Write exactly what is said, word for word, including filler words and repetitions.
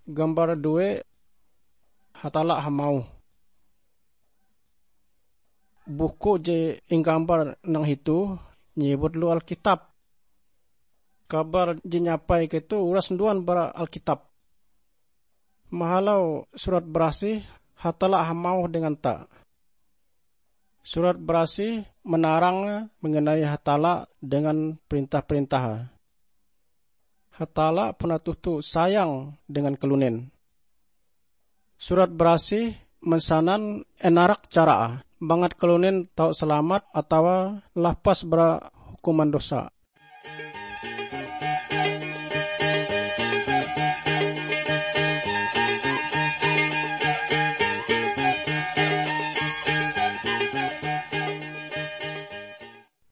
gambar dua hatala hamau. Buku je ing gambar nang hitu nyebut lu Alkitab. Kabar je nyapai ke tu uras nduan bara Alkitab. Mahalau surat berasi hatala hamau dengan tak. Surat berasi menarang mengenai hatala dengan perintah-perintah. Hatala puna tutu sayang dengan kelunen. Surat berasi mensanan enarak cara bangat kelunen tau selamat atau lapas bara hukuman dosa.